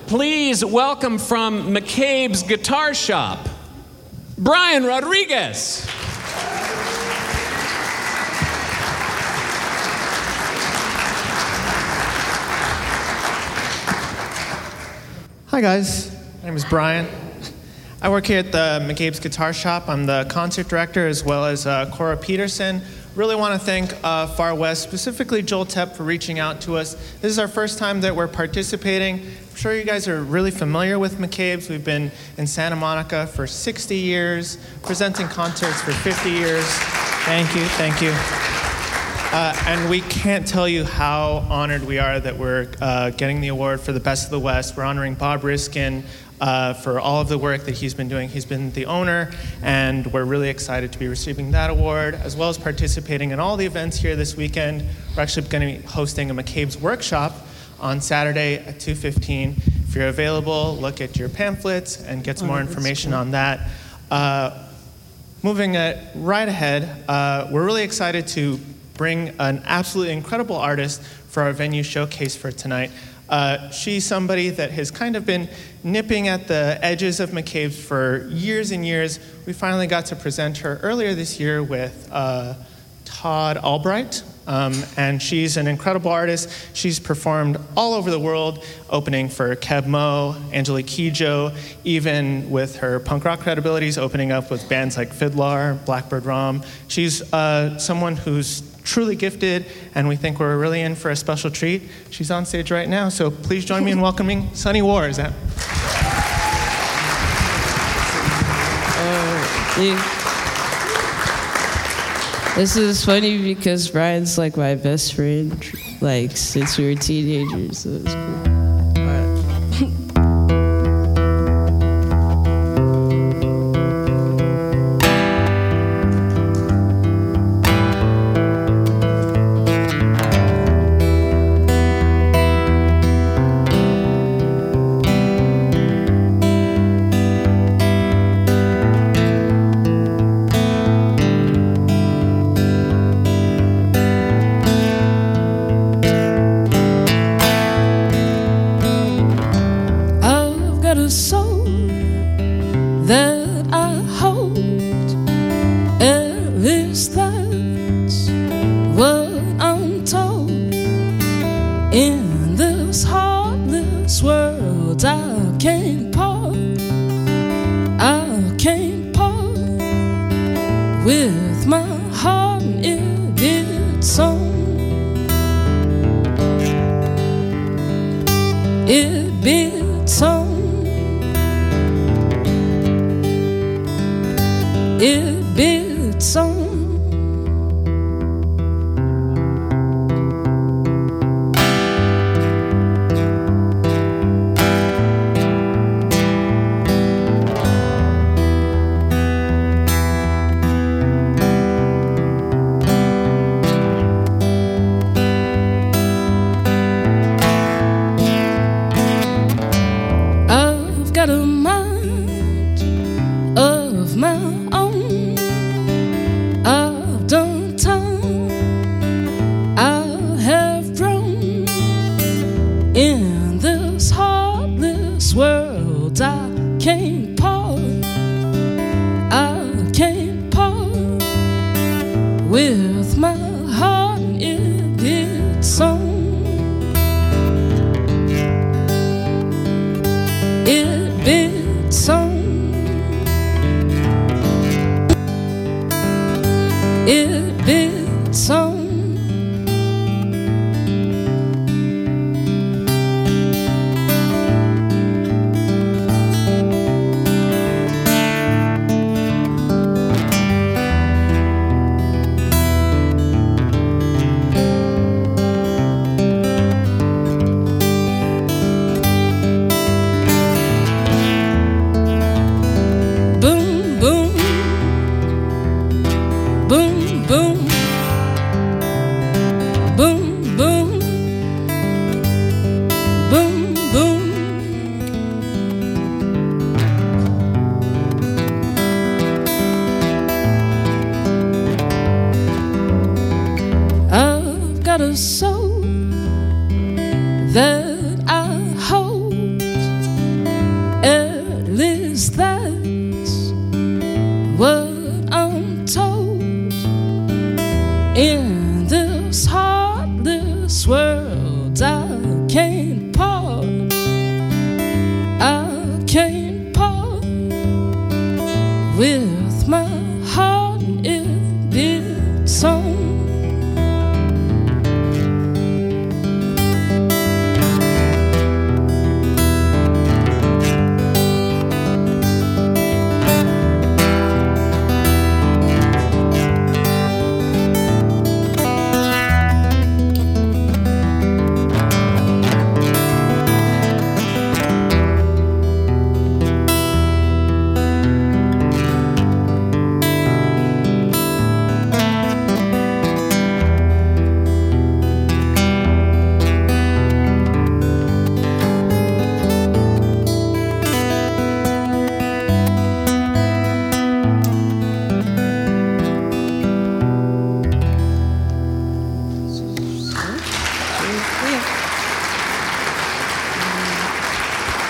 please welcome from McCabe's Guitar Shop, Brian Rodriguez. Hi guys, my name is Brian. I work here at the McCabe's Guitar Shop. I'm the concert director as well as Cora Peterson. Really want to thank Far West, specifically Joel Tepp, for reaching out to us. This is our first time that we're participating. I'm sure you guys are really familiar with McCabe's. We've been in Santa Monica for 60 years, presenting concerts for 50 years. Thank you. And we can't tell you how honored we are that we're getting the award for the Best of the West. We're honoring Bob Riskin for all of the work that he's been doing. He's been the owner, and we're really excited to be receiving that award, as well as participating in all the events here this weekend. We're actually going to be hosting a McCabe's workshop on Saturday at 2:15. If you're available, look at your pamphlets and get some more information on that. Moving right ahead, we're really excited to bring an absolutely incredible artist for our venue showcase for tonight. She's somebody that has kind of been nipping at the edges of McCabe's for years and years. We finally got to present her earlier this year with Todd Albright, and she's an incredible artist. She's performed all over the world, opening for Keb Mo, Angelique Kidjo, even with her punk rock credibilities, opening up with bands like Fiddler, Blackbird Rom. She's someone who's truly gifted, and we think we're really in for a special treat. She's on stage right now, so please join me in welcoming Sunny War. This is funny because Brian's like my best friend, like since we were teenagers, so it's cool.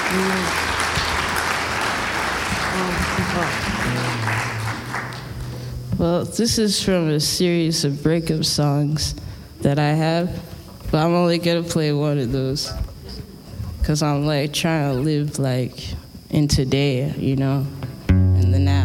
Well, this is from a series of breakup songs that I have, but I'm only gonna play one of those because I'm like trying to live like in today, you know, in the now.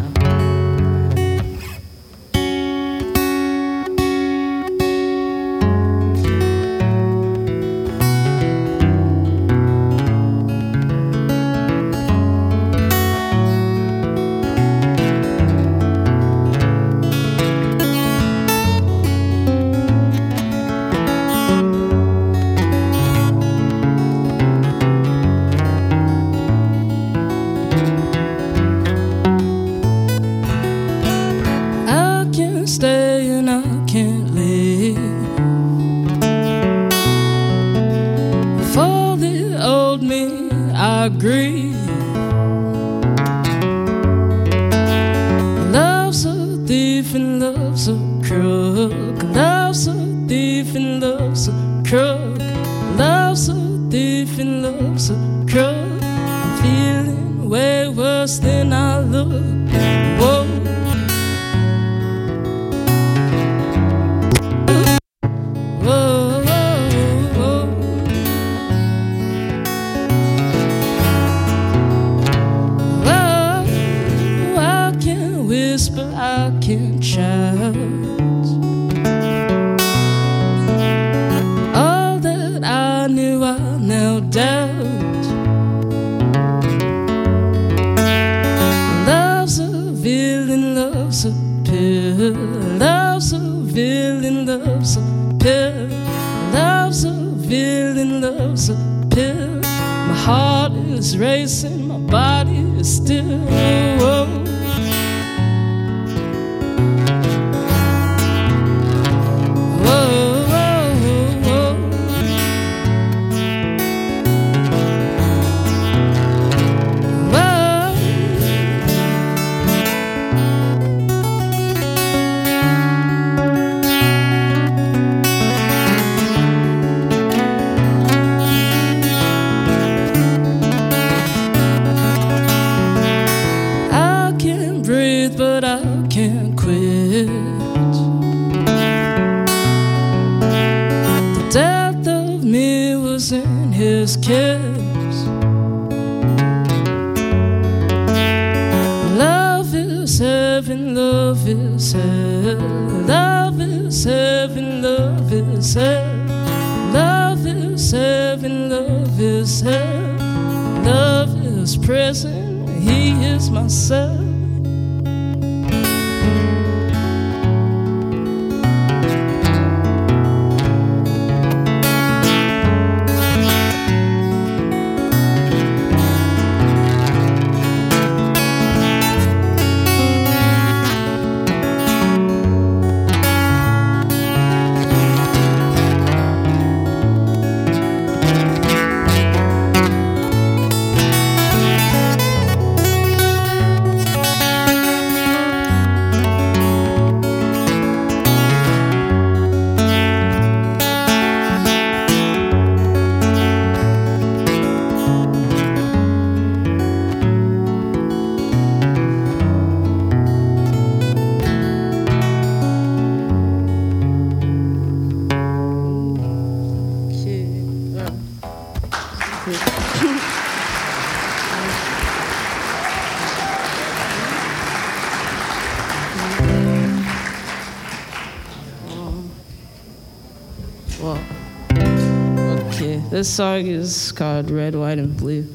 This song is called Red, White, and Blue.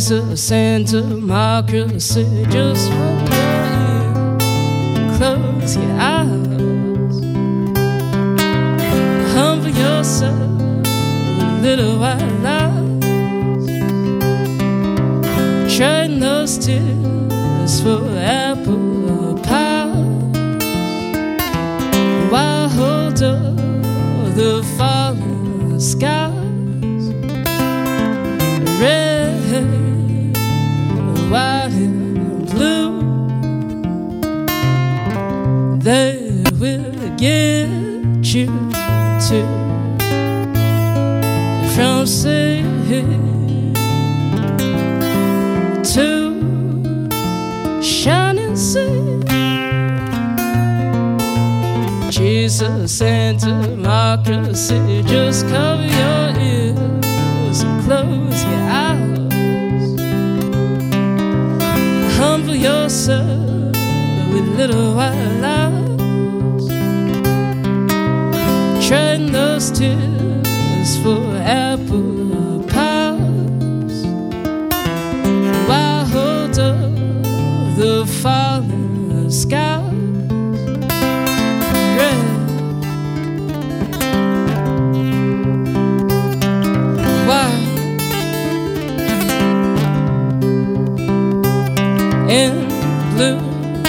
Jesus and democracy. Just hold your ears, close your eyes, humble yourself a little while loud. Trading those tears for apple pies, while hold up the falling skies. Red, white, and blue, they will get you to from sea to shining sea. Jesus and democracy. Just cover your ears and close your eyes. Humble yourself with little white lies. Trading those tears for apple pies, while hold up the falling skies. In blue,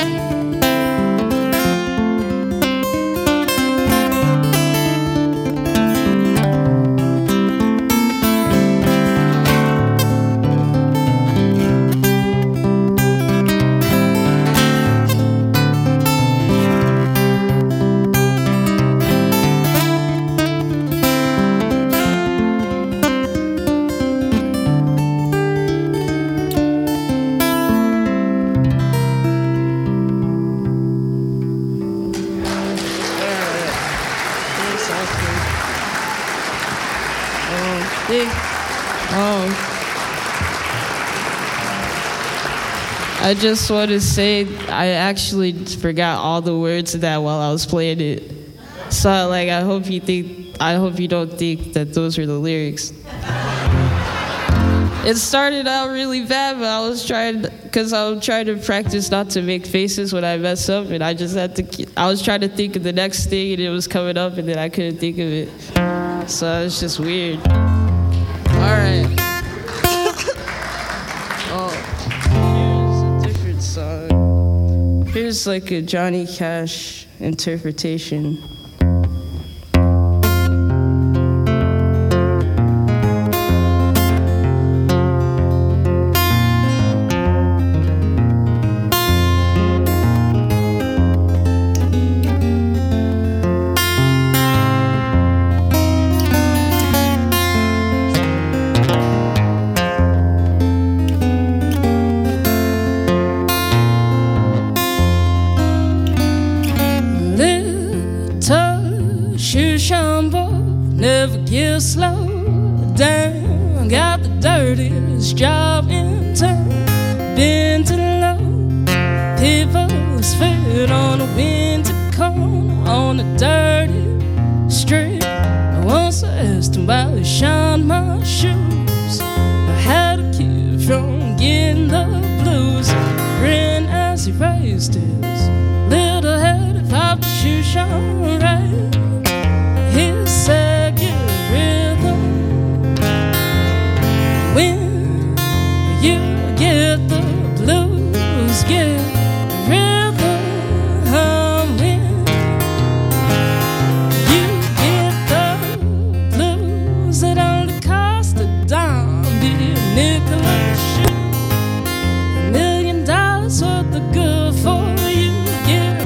I just want to say I actually forgot all the words to that while I was playing it. So I hope you don't think that those were the lyrics. It started out really bad, but I was trying to practice not to make faces when I mess up, and I was trying to think of the next thing, and it was coming up, and then I couldn't think of it. So it's just weird. All right. Song. Here's like a Johnny Cash interpretation. Never get slow down. Got the dirtiest job in town. Been to low. People's feet on a winter corner on a dirty street. I once asked him why he shined my shoes. I had to keep from getting the blues. Grin as he raised his little head. If I the shoe shine right, he said, "Get a rhythm when you get the blues. Get a rhythm when you get the blues. It only cost a dime, be a nickel a shoe. $1 million worth of good for you. Yeah."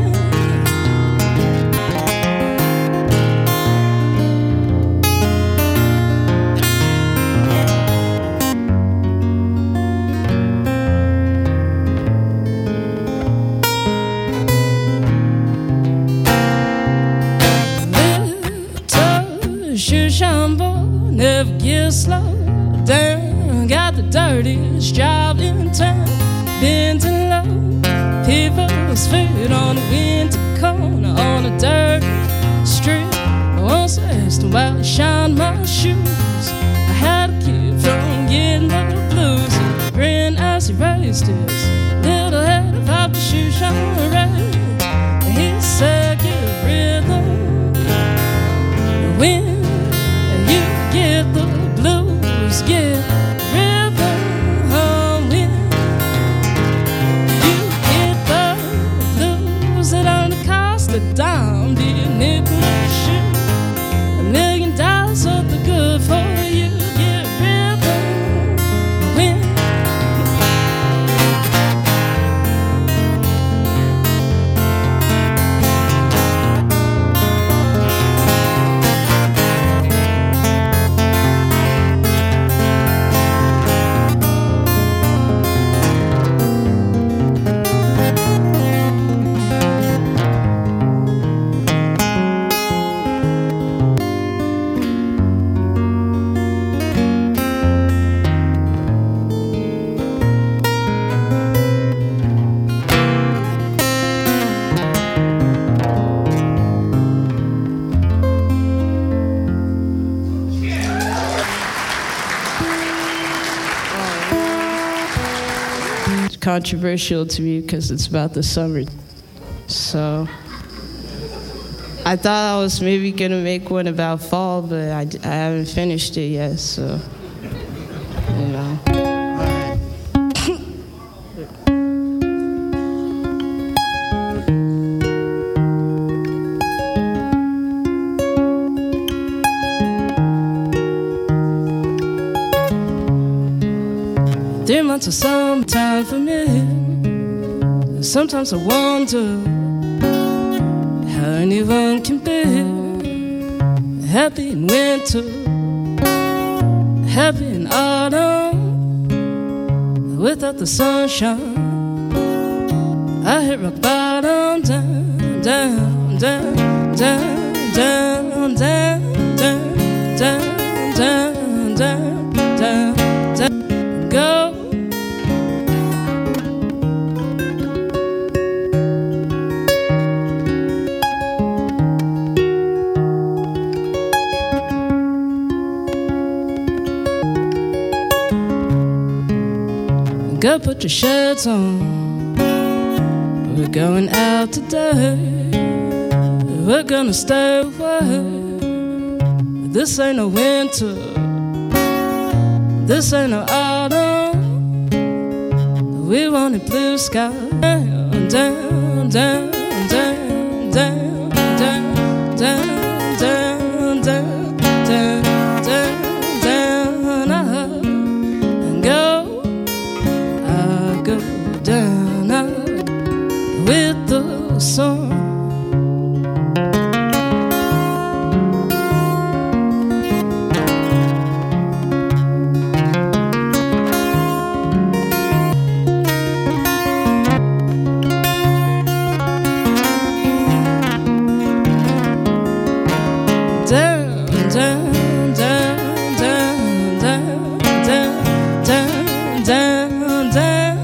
Shoe shine boy, never get slow down. Got the dirtiest job in town. Been to low. People's feet on a winter corner on a dirty street. I once asked him why he shined my shoes. I had to keep from getting the blues. as he raised his little head without the shoe shine red. He said, "Get rhythm when you get the blues, get rhythm when you get the blues. It only cost a dime, be a nickel a shoe, $1 million something good for you. Get rhythm when." Controversial to me because it's about the summer. So I thought I was maybe gonna make one about fall, but I haven't finished it yet, so you know. Months of summertime for me. Sometimes I wonder how anyone can be happy in winter, happy in autumn, without the sunshine. I hit rock bottom, down, down, down, down, down, down, down, down, down, down, down, down, go. Go put your shirts on. We're going out today. We're gonna stay away. This ain't no winter. This ain't no autumn. We want a blue sky. Down, down, down, down, down, down, down, down, down, down, down, down, and go. Go down out with the sun. Down, down, down, down, down, down, down, down, down.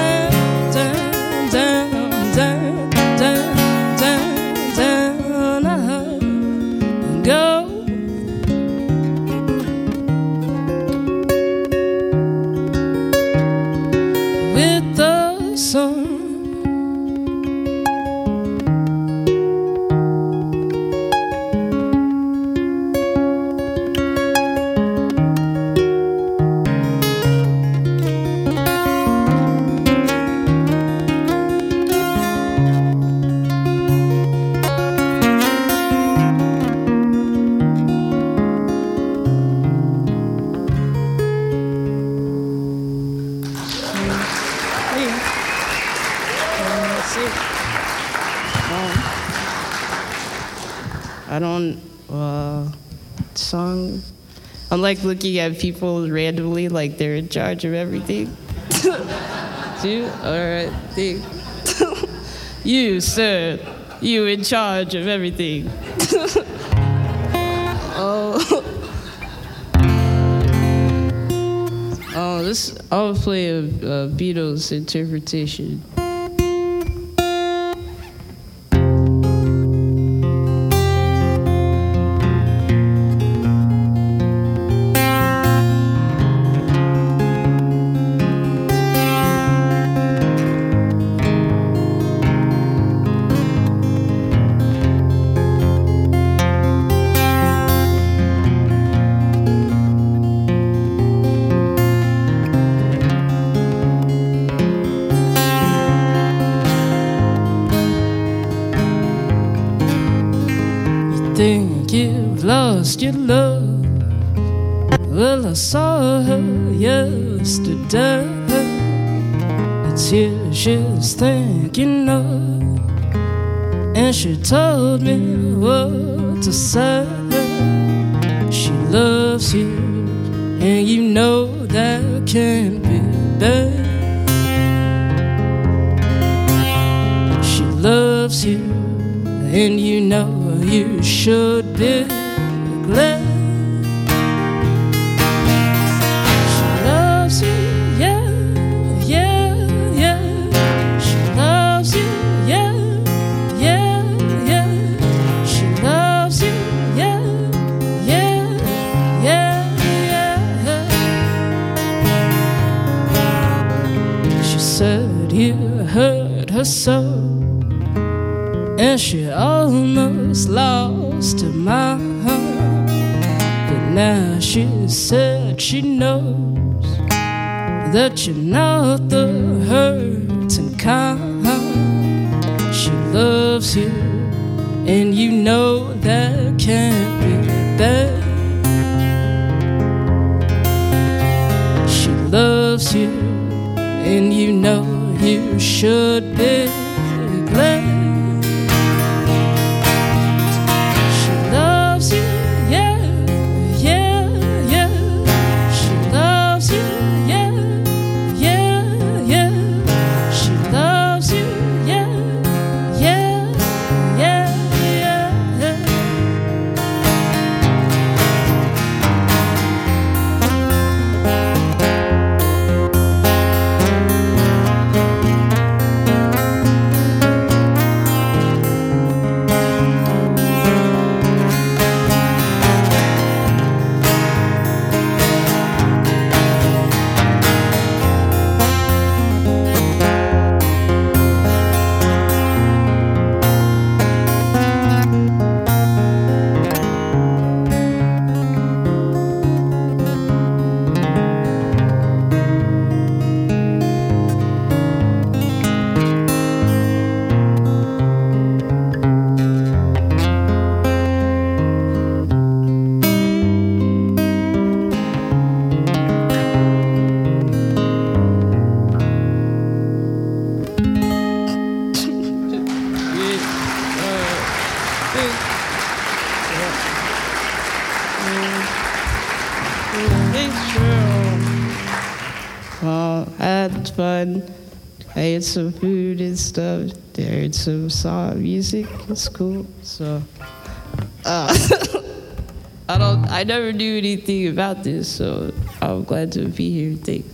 I don't, song. I'm like looking at people randomly like they're in charge of everything. Dude, all right, think. You, sir, you in charge of everything. I'll play a Beatles interpretation. think you've lost your love. Well, I saw her yesterday. The tears she's thinking of, and she told me what to say. She loves you, and you know that can't be bad. She loves you, and you know you should be glad. She loves you, yeah, yeah, yeah. She loves you, yeah, yeah, yeah. She loves you, yeah, yeah, yeah, yeah. She said you hurt her so, and she almost lost her mind. But now she said she knows that you're not the hurting kind. She loves you, and you know that can't be bad. She loves you, and you know you should be glad. I had fun. I ate some food and stuff. I heard some song music. It's cool. So, I never knew anything about this, so I'm glad to be here. Thanks.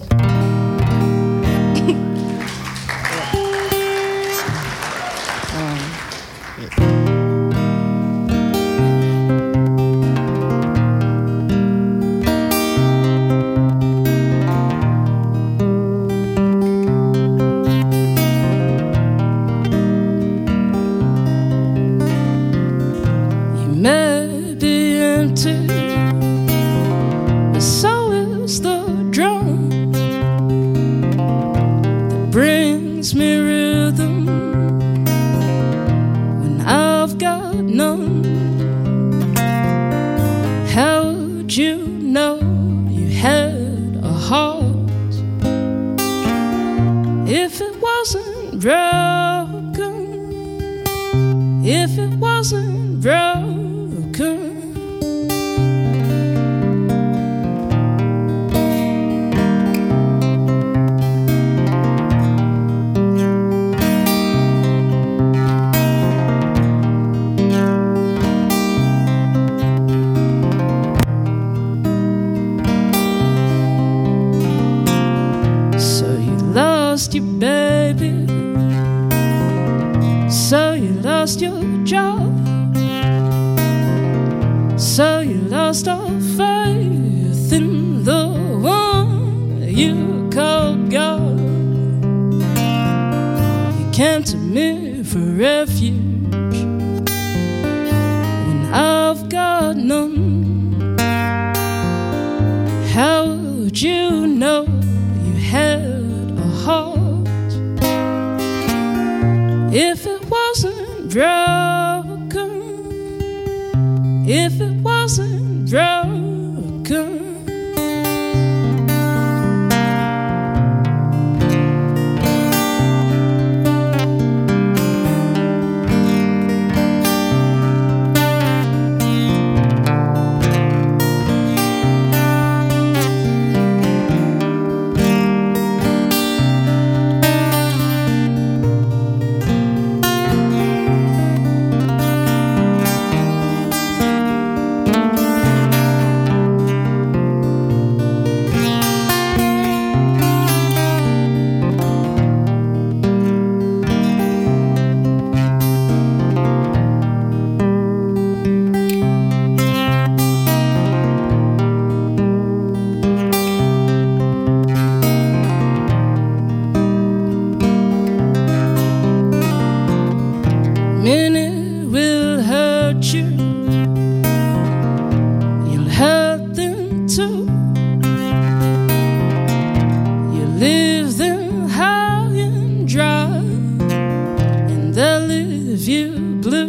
if it wasn't broken. Many will hurt you, you'll hurt them too. You leave them high and dry, and they'll leave you blue.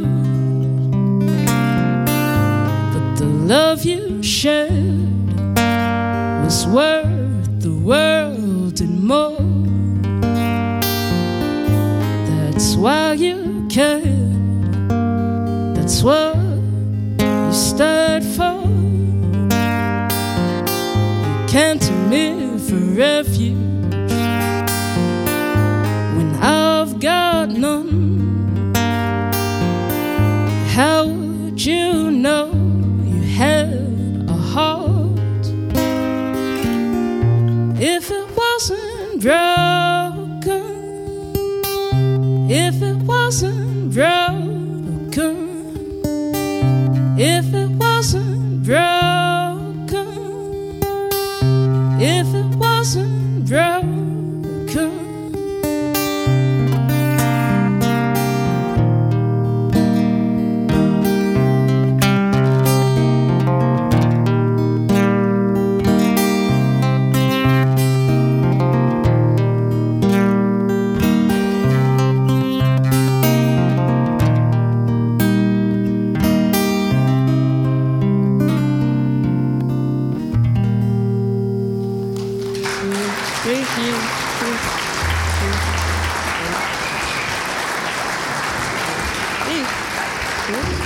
But the love you shared was worth the world and more. That's why you cared. That's what you stood for. You came to me for refuge when I've got none. How would you know you had a heart if it wasn't broken? If it wasn't broken, if it wasn't broken, if it wasn't broken. Thank you. Thank you.